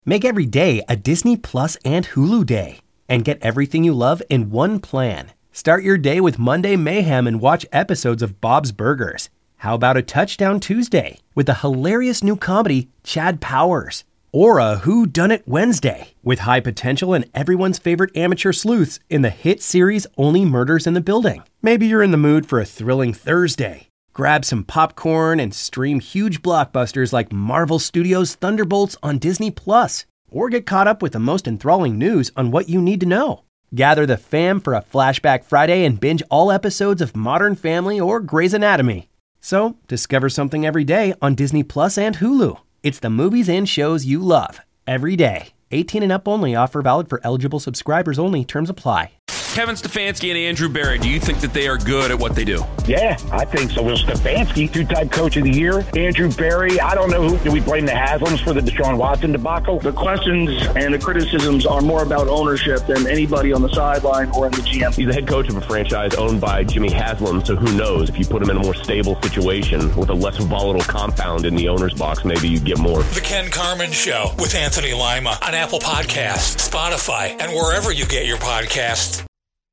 Make every day a Disney Plus and Hulu day. And get everything you love in one plan. Start your day with Monday Mayhem and watch episodes of Bob's Burgers. How about a Touchdown Tuesday with the hilarious new comedy Chad Powers? Or a Whodunit Wednesday with high potential and everyone's favorite amateur sleuths in the hit series Only Murders in the Building. Maybe you're in the mood for a thrilling Thursday. Grab some popcorn and stream huge blockbusters like Marvel Studios' Thunderbolts on Disney+. Or get caught up with the most enthralling news on What You Need to Know. Gather the fam for a Flashback Friday and binge all episodes of Modern Family or Grey's Anatomy. So, discover something every day on Disney Plus and Hulu. It's the movies and shows you love, every day. 18 and up only. Offer valid for eligible subscribers only. Terms apply. Kevin Stefanski and Andrew Berry, do you think that they are good at what they do? Yeah, I think so. Well, Stefanski, two-time coach of the year. Andrew Berry, I don't know who. Do we blame the Haslams for the Deshaun Watson debacle? The questions and the criticisms are more about ownership than anybody on the sideline or in the GM. He's the head coach of a franchise owned by Jimmy Haslam, so who knows? If you put him in a more stable situation with a less volatile compound in the owner's box, maybe you get more. The Ken Carman Show with Anthony Lima on Apple Podcasts, Spotify, and wherever you get your podcasts.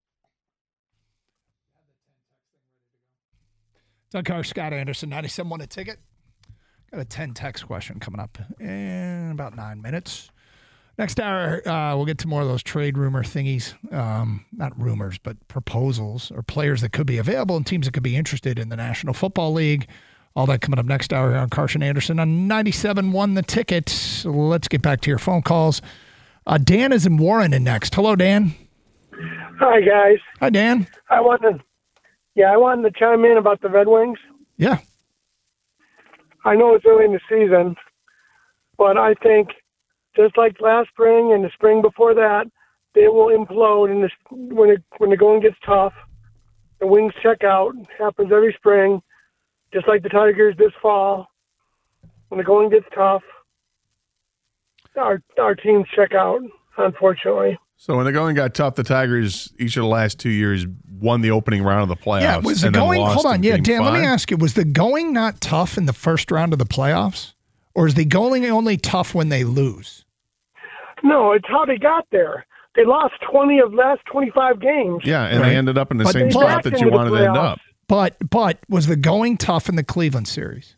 Doug Carr, Scott Anderson, 97.1 A Ticket. Got a 10 text question coming up in about 9 minutes. Next hour, we'll get to more of those trade rumor thingies. Not rumors, but proposals or players that could be available and teams that could be interested in the National Football League. All that coming up next hour here on Carson Anderson on 97.1 The Ticket. Let's get back to your phone calls. Dan is in Warren next. Hello, Dan. Hi, guys. Hi, Dan. I wanted to chime in about the Red Wings. Yeah. I know it's early in the season, but I think just like last spring and the spring before that, they will implode when the going gets tough. The Wings check out. Happens every spring, just like the Tigers this fall. When the going gets tough, our teams check out, unfortunately. So when the going got tough, the Tigers each of the last 2 years won the opening round of the playoffs. Yeah, was the going? Hold on, Dan. 5. Let me ask you: was the going not tough in the first round of the playoffs, or is the going only tough when they lose? No, it's how they got there. They lost 20 of last 25 games. Yeah, and they ended up in the same spot that you wanted to end up. But was the going tough in the Cleveland series?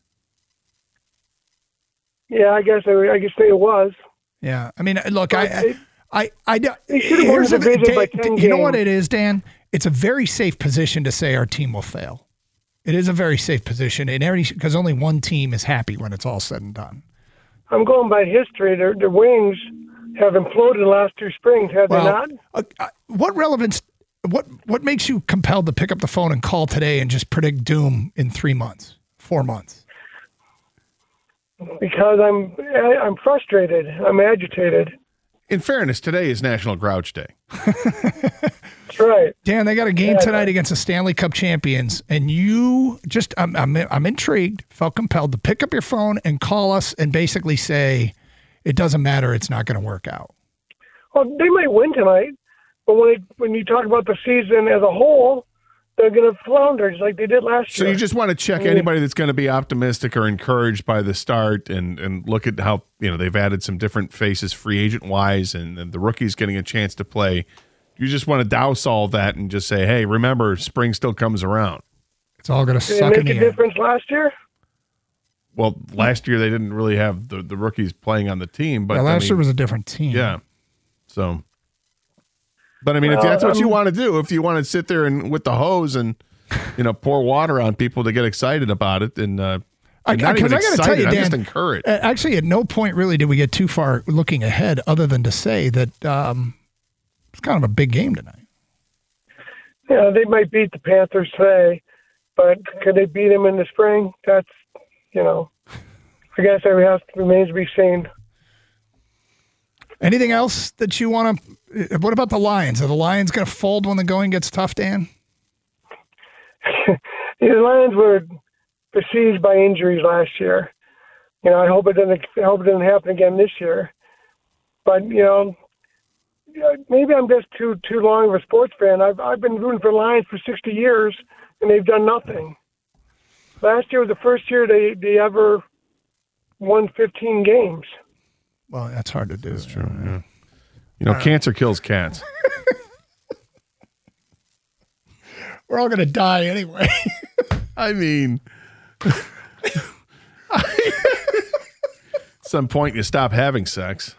Yeah, I guess it was. Yeah, I mean, look, they should have won the division by 10 games. You know what it is, Dan? It's a very safe position to say our team will fail. It is a very safe position, because only one team is happy when it's all said and done. I'm going by history. The Wings have imploded the last 2 springs, have they not? What relevance? What makes you compelled to pick up the phone and call today and just predict doom in 3 months, 4 months? Because I'm frustrated. I'm agitated. In fairness, today is National Grouch Day. That's right. Dan, they got a game tonight against the Stanley Cup champions, and you just, I'm intrigued, felt compelled to pick up your phone and call us and basically say, it doesn't matter, it's not going to work out. Well, they might win tonight, but when you talk about the season as a whole, they're going to flounder just like they did last year. So you just want to check anybody that's going to be optimistic or encouraged by the start and look at how, they've added some different faces free agent wise and the rookies getting a chance to play. You just want to douse all that and just say, hey, remember, spring still comes around. It's all going to suck in the end. Did it make a difference last year? Well, last year they didn't really have the rookies playing on the team. But last year was a different team. Yeah. So... But, I mean, if that's what you want to do, if you want to sit there and with the hose and, pour water on people to get excited about it, and not even excited, I'm just encouraged. Actually, at no point really did we get too far looking ahead other than to say that it's kind of a big game tonight. Yeah, they might beat the Panthers today, but could they beat them in the spring? That's, I guess it remains to be seen. Anything else that you want to – what about the Lions? Are the Lions going to fold when the going gets tough, Dan? The Lions were besieged by injuries last year. I hope it doesn't happen again this year. But, maybe I'm just too long of a sports fan. I've been rooting for Lions for 60 years, and they've done nothing. Last year was the first year they ever won 15 games. Well, that's hard to do. That's true. Yeah. You know, cancer kills cats. We're all going to die anyway. I mean, at some point you stop having sex.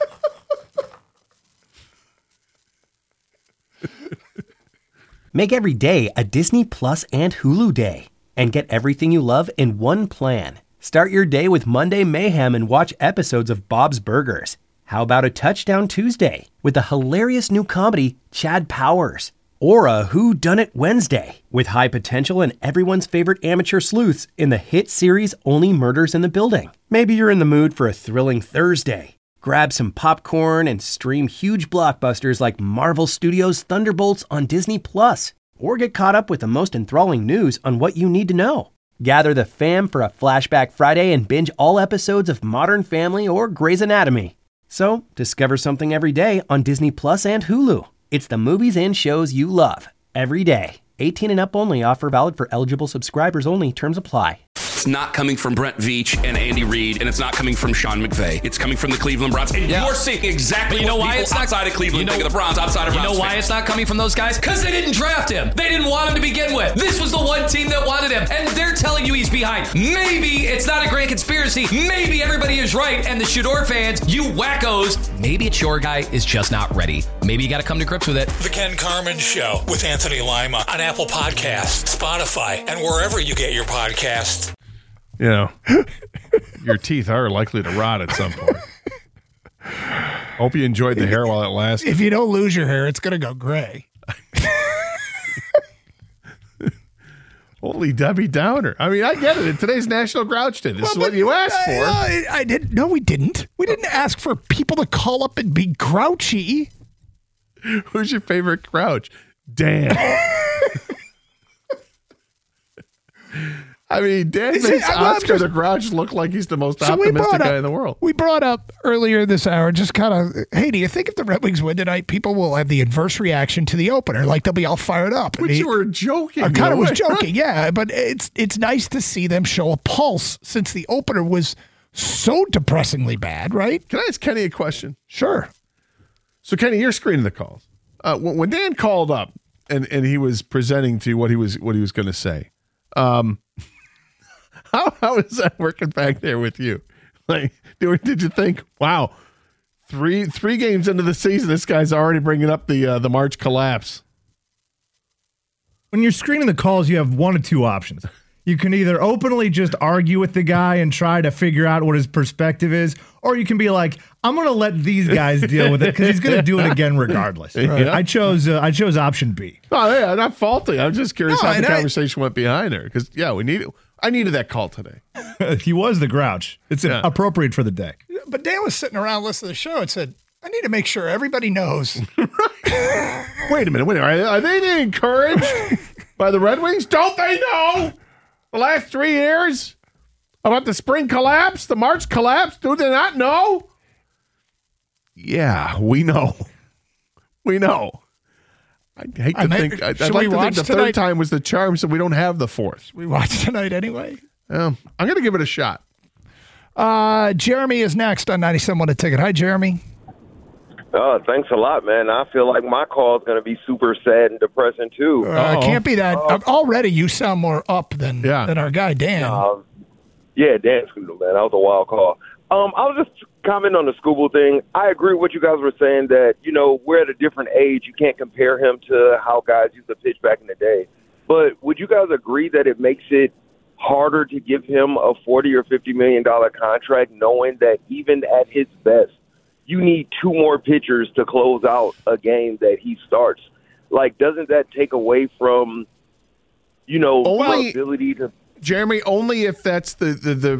Make every day a Disney Plus and Hulu day and get everything you love in one plan. Start your day with Monday Mayhem and watch episodes of Bob's Burgers. How about a Touchdown Tuesday with the hilarious new comedy Chad Powers? Or a Who Done It Wednesday with high potential and everyone's favorite amateur sleuths in the hit series Only Murders in the Building. Maybe you're in the mood for a thrilling Thursday. Grab some popcorn and stream huge blockbusters like Marvel Studios' Thunderbolts on Disney+. Or get caught up with the most enthralling news on What You Need to Know. Gather the fam for a Flashback Friday and binge all episodes of Modern Family or Grey's Anatomy. So, discover something every day on Disney Plus and Hulu. It's the movies and shows you love, every day. 18 and up only. Offer valid for eligible subscribers only. Terms apply. It's not coming from Brent Veach and Andy Reid, and it's not coming from Sean McVay. It's coming from the Cleveland Browns. And you're seeing exactly what people outside of Cleveland think of the Browns, outside of Browns. You know why it's not coming from those guys? Because they didn't draft him. They didn't want him to begin with. This was the one team that wanted him, and they're telling you he's behind. Maybe it's not a grand conspiracy. Maybe everybody is right, and the Shador fans, you wackos, maybe it's your guy is just not ready. Maybe you got to come to grips with it. The Ken Carman Show with Anthony Lima on Apple Podcasts, Spotify, and wherever you get your podcasts. You know, your teeth are likely to rot at some point. Hope you enjoyed the hair while it lasted. If you don't lose your hair, it's going to go gray. Holy Debbie Downer. I mean, I get it. In today's National Grouch Day, this is what you asked for. I didn't. No, we didn't. We didn't ask for people to call up and be grouchy. Who's your favorite grouch? Dan. I mean, Dan makes Oscar the Grouch look like he's the most optimistic guy in the world. We brought up earlier this hour, just kind of, hey, do you think if the Red Wings win tonight, people will have the inverse reaction to the opener? Like they'll be all fired up. Which you were joking. I kind of was joking, yeah. But it's nice to see them show a pulse since the opener was so depressingly bad, right? Can I ask Kenny a question? Sure. So, Kenny, you're screening the calls. When Dan called up and he was presenting to you what he was going to say, How is that working back there with you? Like, did you think, wow, three games into the season, this guy's already bringing up the March collapse? When you're screening the calls, you have one of two options. You can either openly just argue with the guy and try to figure out what his perspective is, or you can be like, I'm going to let these guys deal with it because he's going to do it again regardless. Right. Yeah. I chose option B. Oh, yeah, not faulty. I'm just curious how the conversation went behind there because, yeah, I needed that call today. He was the Grouch. It's appropriate for the day. But Dan was sitting around listening to the show and said, I need to make sure everybody knows. Wait a minute. Are they encouraged by the Red Wings? Don't they know the last 3 years about the spring collapse, the March collapse? Do they not know? Yeah, we know. We know. I'd like to think the third time was the charm, so we don't have the fourth. We watch tonight anyway. I'm going to give it a shot. Jeremy is next on 97.1 A Ticket. Hi, Jeremy. Thanks a lot, man. I feel like my call is going to be super sad and depressing, too. Can't be that. Already you sound more up than our guy, Dan. Yeah, Dan Scootle, man. That was a wild call. I was just commenting on the Scooble thing. I agree with what you guys were saying that, we're at a different age. You can't compare him to how guys used to pitch back in the day. But would you guys agree that it makes it harder to give him a $40 or $50 million contract knowing that even at his best, you need 2 more pitchers to close out a game that he starts? Like, doesn't that take away from, the ability to... Jeremy, only if that's the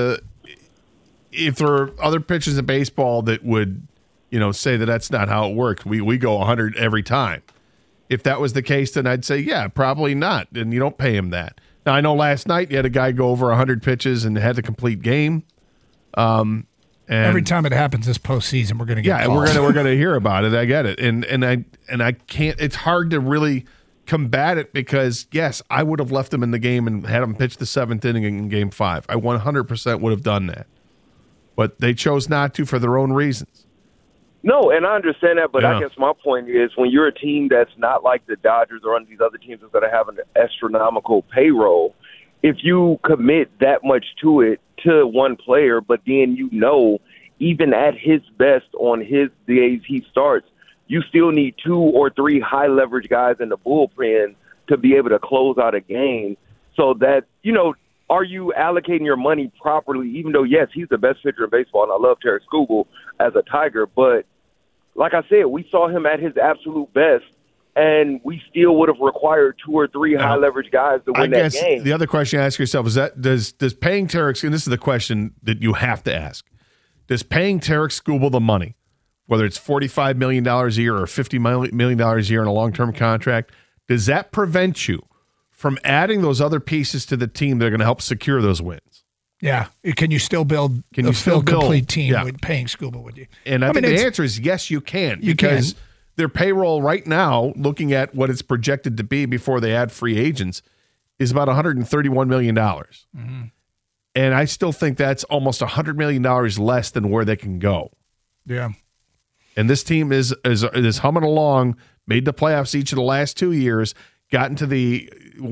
if there are other pitchers in baseball that would, say that that's not how it works. We go 100 every time. If that was the case, then I'd say, yeah, probably not. And you don't pay him that. Now, I know last night you had a guy go over 100 pitches and had the complete game. And every time it happens this postseason, we're going to get calls. we're going to hear about it. I get it, and I can't. It's hard to really combat it because yes, I would have left him in the game and had him pitch the 7th inning in Game 5. I 100% would have done that. but they chose not to for their own reasons. No, and I understand that, but Yeah. I guess my point is when you're a team that's not like the Dodgers or one of these other teams that's going to have an astronomical payroll, if you commit that much to it to one player, but then even at his best on his days he starts, you still need 2 or 3 high-leverage guys in the bullpen to be able to close out a game so that, are you allocating your money properly, even though, yes, he's the best pitcher in baseball, and I love Tarik Skubal as a Tiger, but like I said, we saw him at his absolute best, and we still would have required 2 or 3 high-leverage guys to win that game. The other question you ask yourself is that does paying Tarik, and this is the question that you have to ask, does paying Tarik Skubal the money, whether it's $45 million a year or $50 million a year in a long-term contract, does that prevent you from adding those other pieces to the team that are going to help secure those wins? Yeah. Can you still build a complete team with paying Skubal, would you? And I think the answer is yes, you can. Because their payroll right now, looking at what it's projected to be before they add free agents, is about $131 million. Mm-hmm. And I still think that's almost $100 million less than where they can go. Yeah. And this team is humming along, made the playoffs each of the last 2 years, gotten to the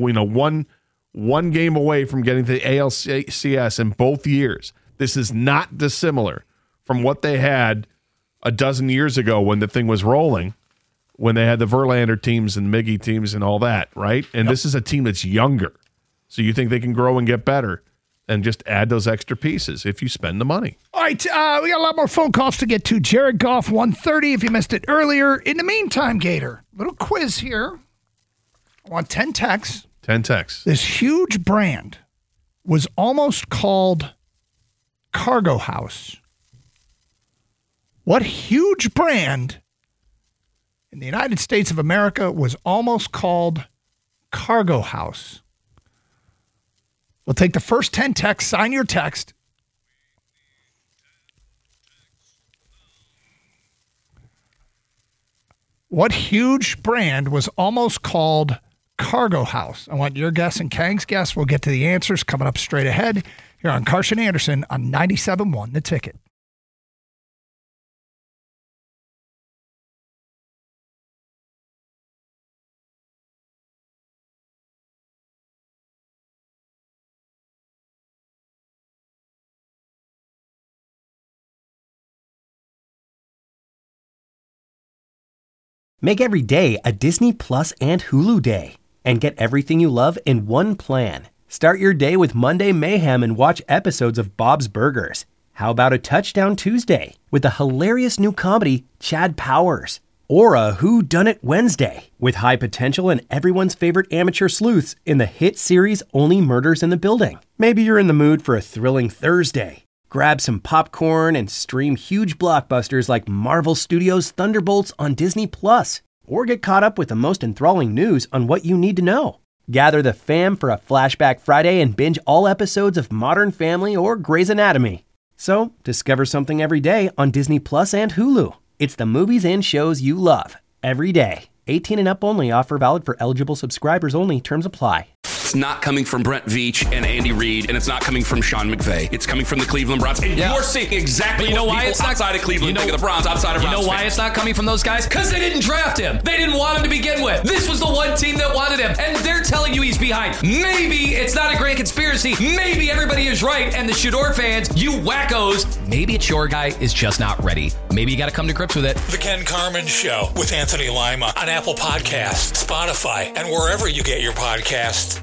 one game away from getting to the ALCS in both years. This is not dissimilar from what they had a dozen years ago when the thing was rolling, when they had the Verlander teams and Miggy teams and all that, right? And This is a team that's younger. So you think they can grow and get better and just add those extra pieces if you spend the money. All right, we got a lot more phone calls to get to. Jared Goff, 1:30 if you missed it earlier. In the meantime, Gator, little quiz here. I want 10 texts. 10 texts. This huge brand was almost called Cargo House. What huge brand in the United States of America was almost called Cargo House? We'll take the first 10 texts. Sign your text. What huge brand was almost called Cargo House? I want your guess and Kang's guess. We'll get to the answers coming up straight ahead here on Carson Anderson on 97.1 The Ticket. Make every day a Disney Plus and Hulu day and get everything you love in one plan. Start your day with Monday Mayhem and watch episodes of Bob's Burgers. How about a Touchdown Tuesday with the hilarious new comedy Chad Powers? Or a Who Done It Wednesday with high potential and everyone's favorite amateur sleuths in the hit series Only Murders in the Building. Maybe you're in the mood for a thrilling Thursday. Grab some popcorn and stream huge blockbusters like Marvel Studios' Thunderbolts on Disney+. Or get caught up with the most enthralling news on What You Need to Know. Gather the fam for a Flashback Friday and binge all episodes of Modern Family or Grey's Anatomy. So, discover something every day on Disney Plus and Hulu. It's the movies and shows you love every day. 18 and up only. Offer valid for eligible subscribers only. Terms apply. It's not coming from Brent Veach and Andy Reid, and it's not coming from Sean McVay. It's coming from the Cleveland Browns. And you're seeing exactly what people outside of Cleveland think of the Browns, outside of Browns You know why fans. it's not coming from those guys? Because they didn't draft him. They didn't want him to begin with. This was the one team that wanted him, and they're telling you he's behind. Maybe it's not a grand conspiracy. Maybe everybody is right, and the Shador fans, you wackos, maybe it's your guy is just not ready. Maybe you got to come to grips with it. The Ken Carman Show with Anthony Lima on Apple Podcasts, Spotify, and wherever you get your podcasts.